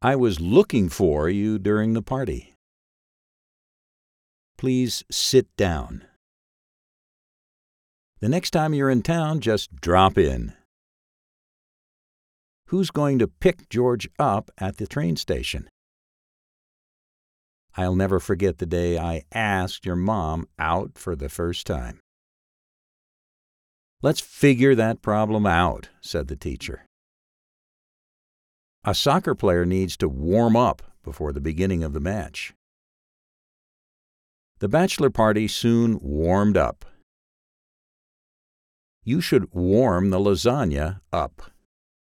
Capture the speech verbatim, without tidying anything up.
I was looking for you during the party. Please sit down. The next time you're in town, just drop in. Who's going to pick George up at the train station? I'll never forget the day I asked your mom out for the first time. Let's figure that problem out, said the teacher. A soccer player needs to warm up before the beginning of the match. The bachelor party soon warmed up. You should warm the lasagna up.